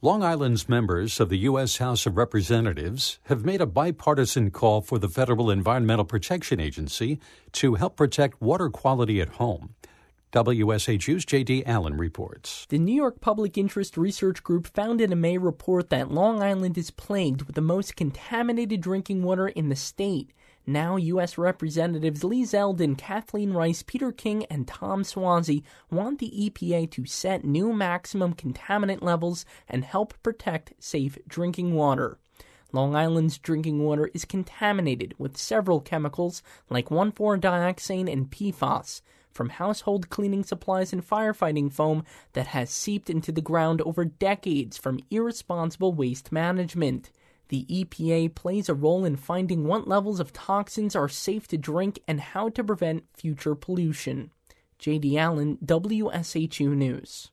Long Island's members of the U.S. House of Representatives have made a bipartisan call for the Federal Environmental Protection Agency to help protect water quality at home. WSHU's J.D. Allen reports. The New York Public Interest Research Group found in a May report that Long Island is plagued with the most contaminated drinking water in the state. Now, U.S. Representatives Lee Zeldin, Kathleen Rice, Peter King, and Tom Suozzi want the EPA to set new maximum contaminant levels and help protect safe drinking water. Long Island's drinking water is contaminated with several chemicals like 1,4-dioxane and PFAS, from household cleaning supplies and firefighting foam that has seeped into the ground over decades from irresponsible waste management. The EPA plays a role in finding what levels of toxins are safe to drink and how to prevent future pollution. J.D. Allen, WSHU News.